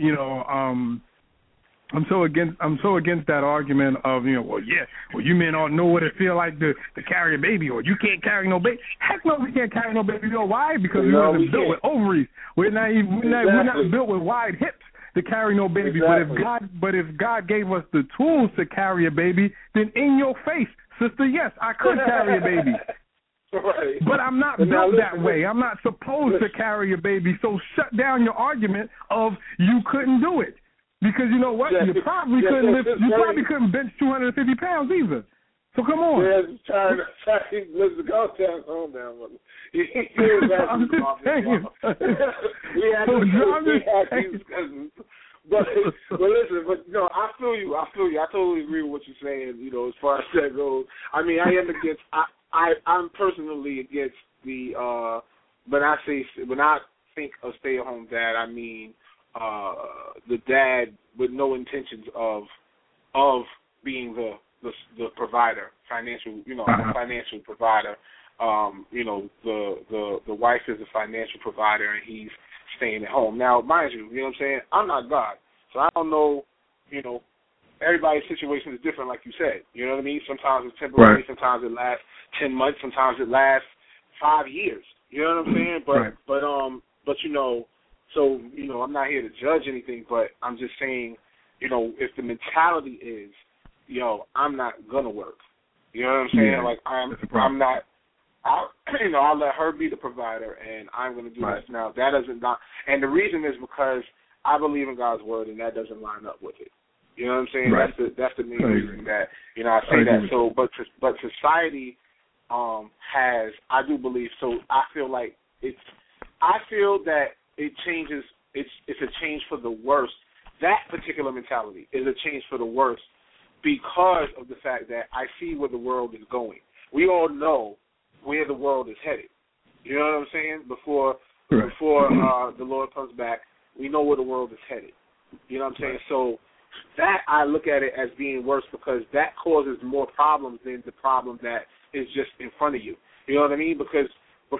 [SPEAKER 5] I'm so against that argument of, you men all know what it feel like to carry a baby, or you can't carry no baby. Heck no, we can't carry no baby. You know why? Because we wasn't built with ovaries. We're not built with wide hips to carry no baby. Exactly. But if God gave us the tools to carry a baby, then in your face, sister, yes, I could carry a baby.
[SPEAKER 4] Right.
[SPEAKER 5] But I'm not built that way. I'm not supposed to carry a baby. So shut down your argument of you couldn't do it. Because you know what? You probably couldn't bench 250 pounds either. So come on.
[SPEAKER 4] Listen, calm down, mother.
[SPEAKER 5] I'm just saying.
[SPEAKER 4] But listen, no, I feel you. I totally agree with what you're saying. As far as that goes. I mean, I am against. I'm personally against the. When I think of stay-at-home dad, I mean the dad with no intentions of being the provider, financial, financial provider. The wife is a financial provider, and he's staying at home. Now, mind you, what I'm saying? I'm not God, so I don't know, everybody's situation is different, like you said. You know what I mean? Sometimes it's temporary, right. Sometimes it lasts 10 months, sometimes it lasts 5 years. You know what I'm saying? So, I'm not here to judge anything, but I'm just saying, if the mentality is, I'm not gonna work. You know what I'm saying? Like I'm not. I'll let her be the provider, and I'm going to do this now. That doesn't, and the reason is because I believe in God's word, and that doesn't line up with it. You know what I'm saying? Right. That's the main reason that I say that. So, but society has, I do believe. So I feel like that it changes. It's a change for the worse. That particular mentality is a change for the worse because of the fact that I see where the world is going. We all know where the world is headed. You know what I'm saying? Before the Lord comes back, we know where the world is headed. You know what I'm saying? So that I look at it as being worse because that causes more problems than the problem that is just in front of you. You know what I mean? Because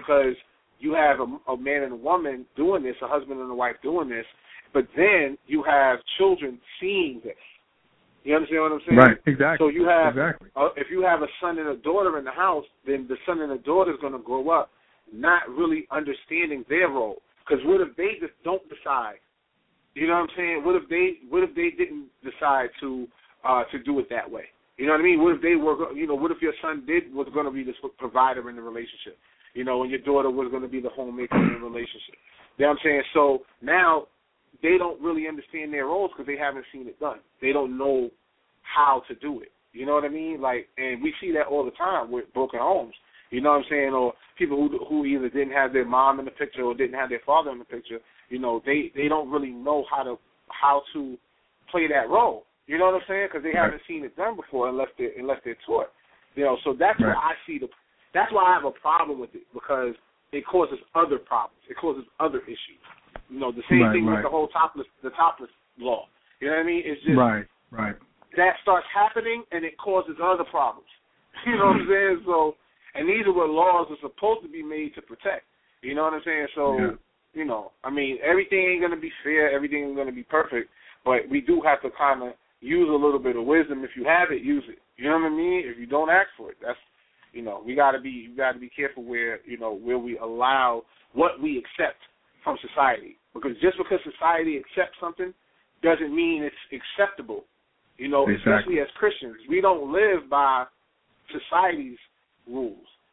[SPEAKER 4] you have a man and a woman doing this, a husband and a wife doing this, but then you have children seeing this. You understand what I'm saying?
[SPEAKER 5] Right, exactly.
[SPEAKER 4] So you have, if you have a son and a daughter in the house, then the son and the daughter is going to grow up not really understanding their role. Because what if they just don't decide? You know what I'm saying? What if they didn't decide to do it that way? You know what I mean? What if they were? What if your son was going to be the provider in the relationship? And your daughter was going to be the homemaker in the relationship. You know what I'm saying? So now they don't really understand their roles because they haven't seen it done. They don't know how to do it. You know what I mean? And we see that all the time with broken homes. You know what I'm saying? Or people who either didn't have their mom in the picture or didn't have their father in the picture. They don't really know how to play that role. You know what I'm saying? Because they haven't seen it done before unless they're taught. So that's where I see that's why I have a problem with it, because it causes other problems. It causes other issues. The same thing with the whole topless law. You know what I mean? It's just that starts happening and it causes other problems. You know what I'm saying? So, and these are what laws are supposed to be made to protect. You know what I'm saying? So, everything ain't going to be fair. Everything ain't going to be perfect. But we do have to kind of use a little bit of wisdom. If you have it, use it. You know what I mean? If you don't ask for it, that's, we got to be careful where we allow what we accept from society. Because just because society accepts something doesn't mean it's acceptable. Especially as Christians. We don't live by society's rules.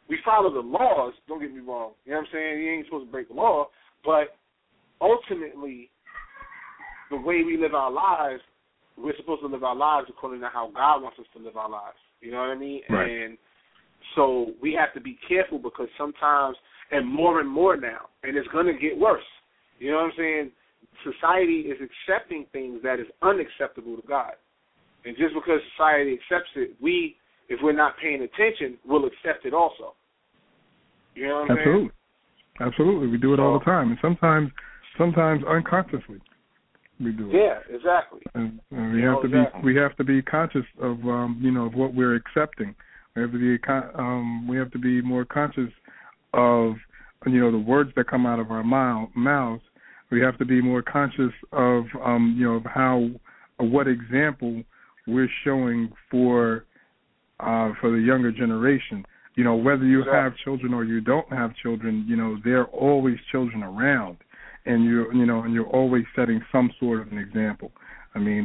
[SPEAKER 4] we follow the laws, don't get me wrong. You know what I'm saying? You ain't supposed to break the law, but ultimately, the way we live our lives, we're supposed to live our lives according to how God wants us to live our lives. You know what I mean?
[SPEAKER 5] Right.
[SPEAKER 4] And so we have to be careful because sometimes, and more now, and it's going to get worse. You know what I'm saying? Society is accepting things that is unacceptable to God. And just because society accepts it, if we're not paying attention, will accept it also. You know what I'm saying?
[SPEAKER 5] Absolutely. We do it all the time. And sometimes unconsciously we do it.
[SPEAKER 4] Yeah, exactly.
[SPEAKER 5] And we have to be conscious of of what we're accepting. We have to be more conscious of the words that come out of our mouths. We have to be more conscious of what example we're showing for the younger generation. Whether you have children or you don't have children, there are always children around, and you're always setting some sort of an example. I mean,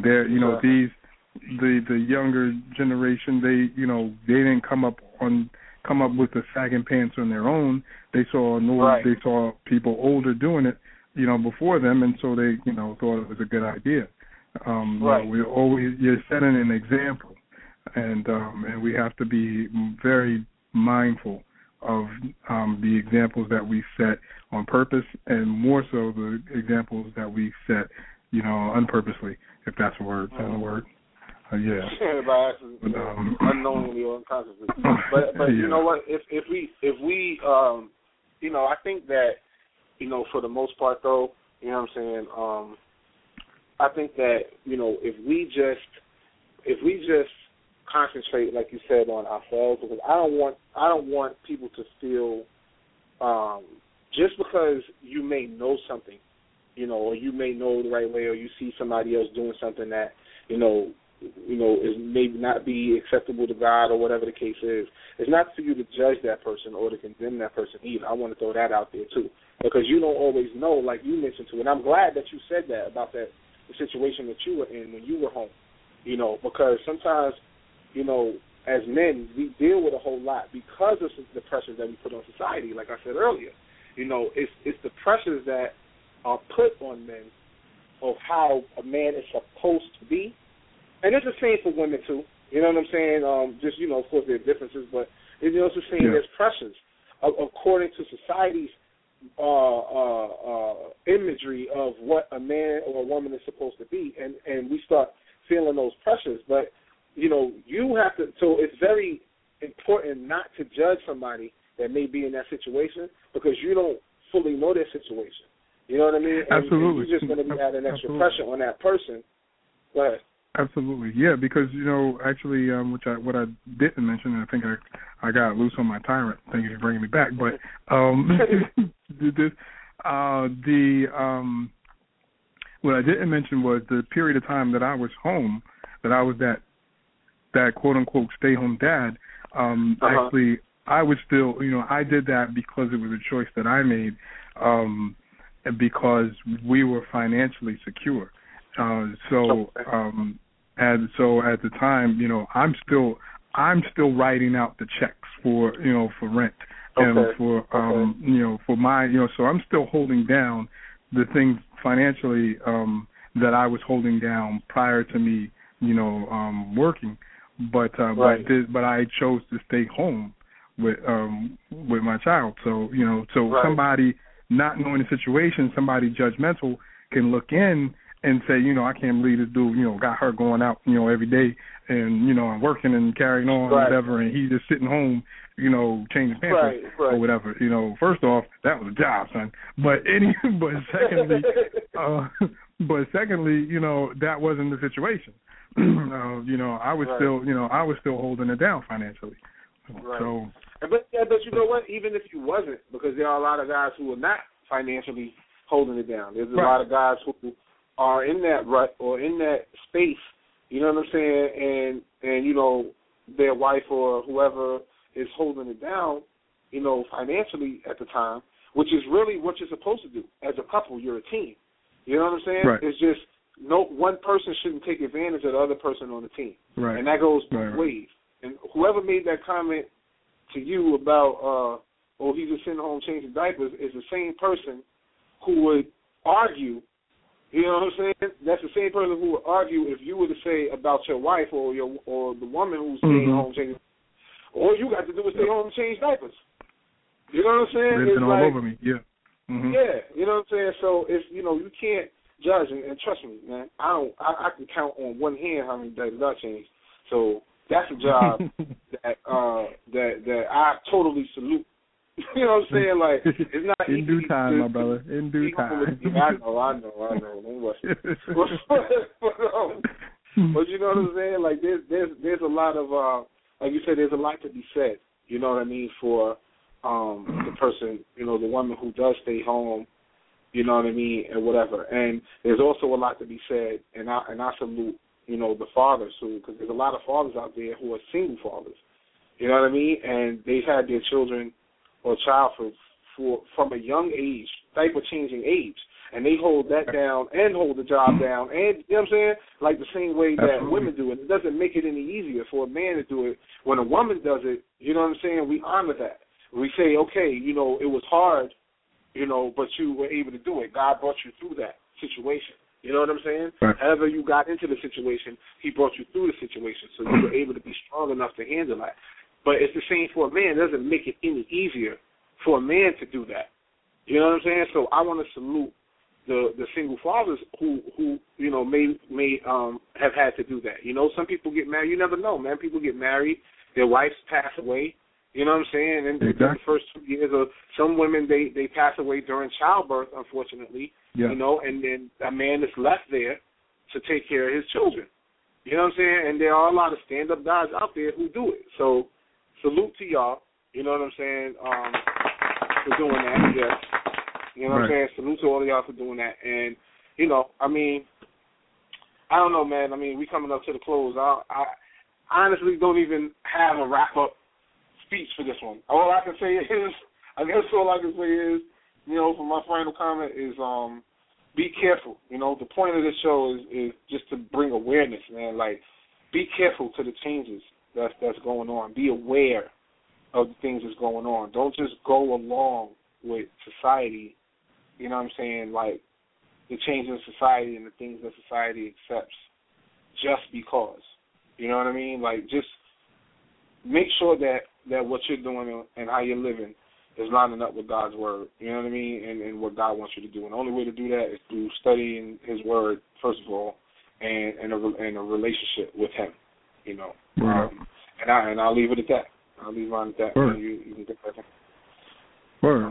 [SPEAKER 5] the younger generation, they didn't come up with the sagging pants on their own. They saw they saw people older doing it, before them, and so they thought it was a good idea. You're setting an example, and we have to be very mindful of the examples that we set on purpose, and more so the examples that we set, unpurposely, if that's a word. That's a word. Yeah.
[SPEAKER 4] By accident, unknowingly or unconsciously. But you know what? If we I think that for the most part though, you know what I'm saying. I think that if we just concentrate, like you said, on ourselves, because I don't want people to feel just because you may know something, or you may know the right way, or you see somebody else doing something that is maybe not be acceptable to God or whatever the case is. It's not for you to judge that person or to condemn that person either. I want to throw that out there too, because you don't always know, like you mentioned too, and I'm glad that you said that about the situation that you were in when you were home, because sometimes, as men, we deal with a whole lot because of the pressures that we put on society, like I said earlier. It's the pressures that are put on men of how a man is supposed to be. And it's the same for women, too. You know what I'm saying? Of course, there are differences, but it's the same. There's pressures according to society's imagery of what a man or a woman is supposed to be, and we start feeling those pressures. But, you have to, so it's very important not to judge somebody that may be in that situation because you don't fully know their situation. You know what I mean?
[SPEAKER 5] Absolutely.
[SPEAKER 4] And you're just going to be adding extra pressure on that person. Go ahead.
[SPEAKER 5] Absolutely, yeah. Because actually, what I didn't mention, and I think I got loose on my tyrant. Thank you for bringing me back. But what I didn't mention was the period of time that I was home, that I was that quote unquote stay home dad. Actually, I was still, I did that because it was a choice that I made, because we were financially secure. And so at the time, I'm still writing out the checks for rent and for my, so I'm still holding down the things financially that I was holding down prior to me, working. But I chose to stay home with my child. So somebody not knowing the situation, somebody judgmental can look in and say, I can't believe this dude, got her going out, every day and, and working and carrying on or whatever, and he's just sitting home, changing pampers or whatever. First off, that was a job, son. But secondly, that wasn't the situation. I was still holding it down financially.
[SPEAKER 4] Right.
[SPEAKER 5] So,
[SPEAKER 4] but you know what? Even if you wasn't, because there are a lot of guys who are not financially holding it down. There's a lot of guys who are in that rut or in that space, you know what I'm saying, and their wife or whoever is holding it down, financially at the time, which is really what you're supposed to do. As a couple, you're a team. You know what I'm saying?
[SPEAKER 5] Right.
[SPEAKER 4] It's just no one person shouldn't take advantage of the other person on the team.
[SPEAKER 5] Right.
[SPEAKER 4] And that goes both ways. And whoever made that comment to you about, oh, he's just sitting home changing diapers, is the same person who would argue, you know what I'm saying? That's the same person who would argue if you were to say about your wife or the woman who's staying home changing, all you got to do is stay home and change diapers. You know what I'm saying?
[SPEAKER 5] It's all over me, yeah. Mm-hmm.
[SPEAKER 4] Yeah, you know what I'm saying? So if you can't judge, and trust me, man, I can count on one hand how many diapers I changed. So that's a job that I totally salute. You know what I'm saying? Like, it's not
[SPEAKER 5] in due time, my brother. In due time.
[SPEAKER 4] I know. Don't rush it. But you know what I'm saying? Like, there's a lot of like you said, there's a lot to be said. You know what I mean, for the person, the woman who does stay home, you know what I mean, and whatever. And there's also a lot to be said, and I salute, the fathers too, because there's a lot of fathers out there who are single fathers, you know what I mean, and they've had their children or child from a young age, diaper changing age, and they hold that down and hold the job down, and you know what I'm saying, like the same way that women do it. It doesn't make it any easier for a man to do it. When a woman does it, you know what I'm saying, we honor that. We say, okay, it was hard, but you were able to do it. God brought you through that situation. You know what I'm saying?
[SPEAKER 5] Right.
[SPEAKER 4] However you got into the situation, he brought you through the situation, so you were able to be strong enough to handle that. But it's the same for a man. It doesn't make it any easier for a man to do that. You know what I'm saying? So I want to salute the single fathers who may have had to do that. Some people get married. You never know, man. People get married. Their wives pass away. You know what I'm saying? And
[SPEAKER 5] exactly.
[SPEAKER 4] The first 2 years of some women, they pass away during childbirth, unfortunately.
[SPEAKER 5] Yeah.
[SPEAKER 4] And then a man is left there to take care of his children. You know what I'm saying? And there are a lot of stand-up guys out there who do it. So salute to y'all. You know what I'm saying? For doing that. Yes. You know what I'm saying? Salute to all of y'all for doing that. And I don't know, man. We coming up to the close. I honestly don't even have a wrap-up speech for this one. All I can say is, for my final comment is, be careful. The point of this show is just to bring awareness, man. Like, be careful to the changes that's going on. Be aware of the things that's going on. Don't just go along with society, you know what I'm saying, like the change in society and the things that society accepts just because. You know what I mean? Like, just make sure that what you're doing and how you're living is lining up with God's word. You know what I mean? And what God wants you to do. And the only way to do that is through studying His word, first of all, and a relationship with Him. And I'll leave it at that. I'll leave mine at that.
[SPEAKER 5] Sure.
[SPEAKER 4] You can get back in.
[SPEAKER 5] Sure.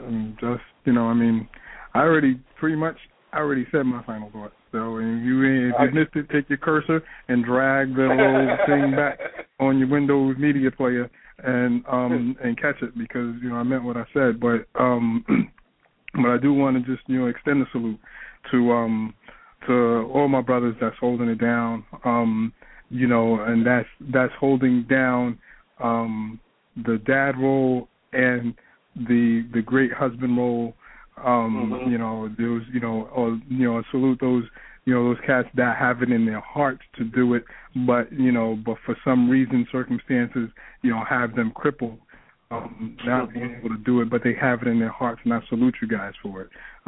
[SPEAKER 5] I already said my final thought. So if you missed it, take your cursor and drag the little thing back on your Windows Media Player and catch it, because I meant what I said. But I do want to just extend a salute to all my brothers that's holding it down. And that's holding down the dad role and the great husband role. Salute those cats that have it in their hearts to do it, but for some reason, circumstances, have them crippled, not being able to do it, but they have it in their hearts, and I salute you guys for it.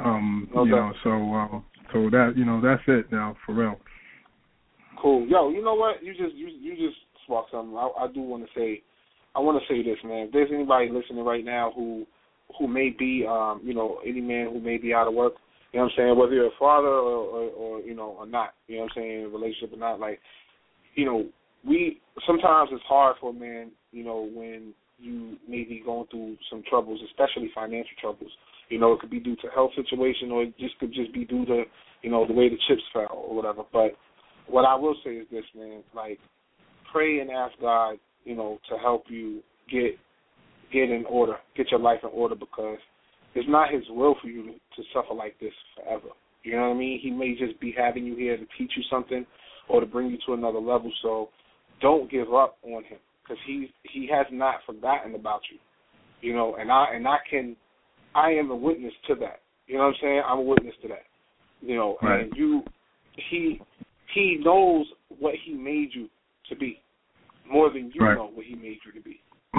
[SPEAKER 5] So that that's it now, for real.
[SPEAKER 4] Cool. Yo, you know what? You just sparked something. I do want to say, this, man. If there's anybody listening right now who may be, any man who may be out of work, you know what I'm saying, whether you're a father or not, you know what I'm saying, in a relationship or not, like, sometimes it's hard for a man, when you may be going through some troubles, especially financial troubles. It could be due to health situation, or it could just be due to, the way the chips fell or whatever. But what I will say is this, man, like, pray and ask God, to help you get in order, get your life in order, because it's not His will for you to suffer like this forever. You know what I mean? He may just be having you here to teach you something or to bring you to another level. So don't give up on Him, because He has not forgotten about you. And I am a witness to that. You know what I'm saying? I'm a witness to that.
[SPEAKER 5] Right.
[SPEAKER 4] And He knows what He made you to be more than you
[SPEAKER 5] right.
[SPEAKER 4] know what He made you to be.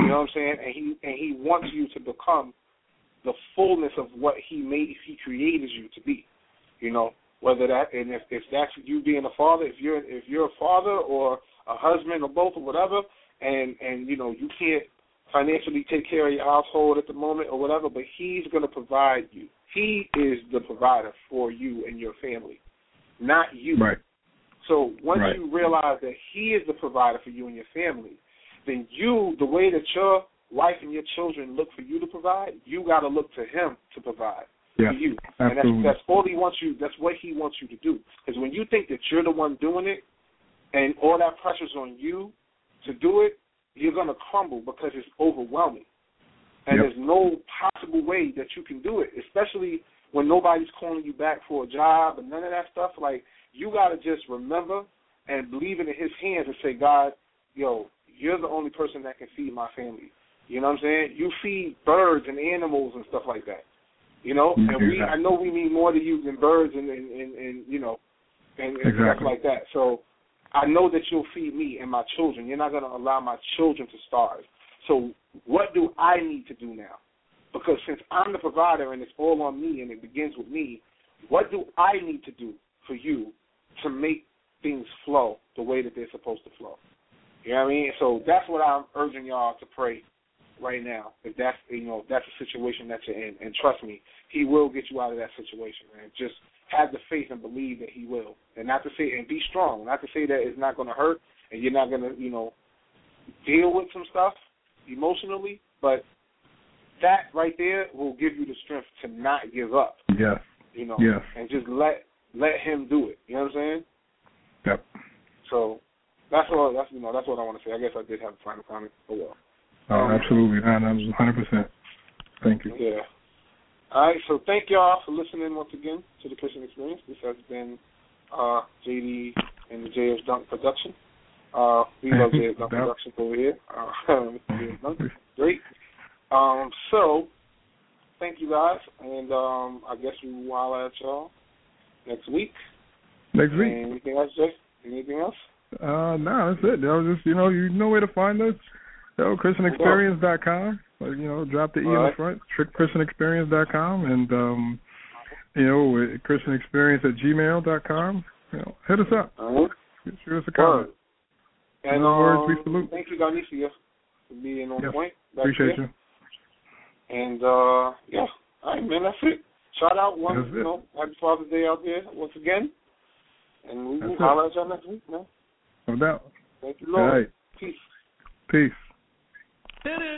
[SPEAKER 4] You know what I'm saying? And he wants you to become the fullness of what he created you to be. You know, whether that, and if that's you being a father, if you're a father or a husband or both or whatever, and you know, you can't financially take care of your household at the moment or whatever, but he's going to provide you. He is the provider for you and your family, not you.
[SPEAKER 5] Right.
[SPEAKER 4] So once you realize that he is the provider for you and your family, then you, the way that your wife and your children look for you to provide, you got to look to him to provide for you.
[SPEAKER 5] Absolutely.
[SPEAKER 4] And that's all he wants you. That's what he wants you to do. Because when you think that you're the one doing it, and all that pressure's on you to do it, you're going to crumble because it's overwhelming. And there's no possible way that you can do it, especially when nobody's calling you back for a job and none of that stuff. Like, you got to just remember and believe it in his hands and say, God, yo, you're the only person that can feed my family. You know what I'm saying? You feed birds and animals and stuff like that. You know? And I know we mean more to you than birds and you know, and stuff like that. So I know that you'll feed me and my children. You're not going to allow my children to starve. So what do I need to do now? Because since I'm the provider and it's all on me and it begins with me, what do I need to do for you to make things flow the way that they're supposed to flow? You know what I mean? So that's what I'm urging y'all to pray right now. If that's, you know, if that's a situation that you're in, and trust me, he will get you out of that situation, man. Just have the faith and believe that he will, and not to say, and be strong. Not to say that it's not going to hurt and you're not going to, you know, deal with some stuff emotionally, but that right there will give you the strength to not give up.
[SPEAKER 5] Yes.
[SPEAKER 4] You know.
[SPEAKER 5] Yes.
[SPEAKER 4] And just let him do it. You know what I'm saying?
[SPEAKER 5] Yep.
[SPEAKER 4] So that's all. That's what I want to say. I guess I did have a final comment. Oh well.
[SPEAKER 5] Oh, absolutely. That was 100%. Thank you.
[SPEAKER 4] Yeah. All right. So thank y'all for listening once again to the Christian Experience. This has been JD and the JS Dunk production. We love JS Dunk production over here. JS Dunk. Great. So thank you guys, and I guess we will holler at y'all next week. Anything else, Jay? Anything else?
[SPEAKER 5] No, that's it. That was just, you know where to find us. ChristianExperience.com. Drop the E in the front. ChristianExperience.com, and ChristianExperience@gmail.com. Hit us up. Shoot us a comment.
[SPEAKER 4] And
[SPEAKER 5] words we salute.
[SPEAKER 4] Thank you, Garnicia, for being on point.
[SPEAKER 5] Appreciate you.
[SPEAKER 4] And all right, man, that's it. Shout out happy Father's Day out there once again. And we will holler at y'all next week, man.
[SPEAKER 5] No doubt.
[SPEAKER 4] Thank you, Lord.
[SPEAKER 5] All right. Peace.
[SPEAKER 3] Hit it.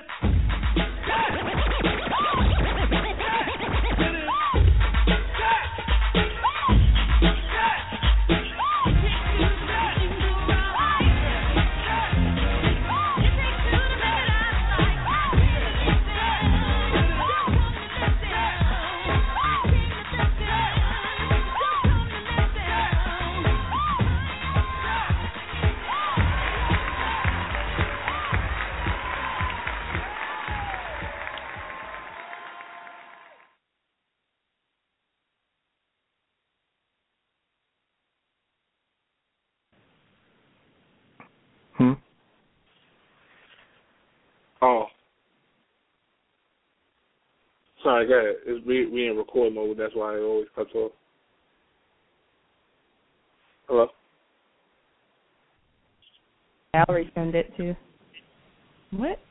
[SPEAKER 4] Oh. Sorry, go ahead. We in record mode. That's why it always cuts off. Hello?
[SPEAKER 6] I'll resend it too. What?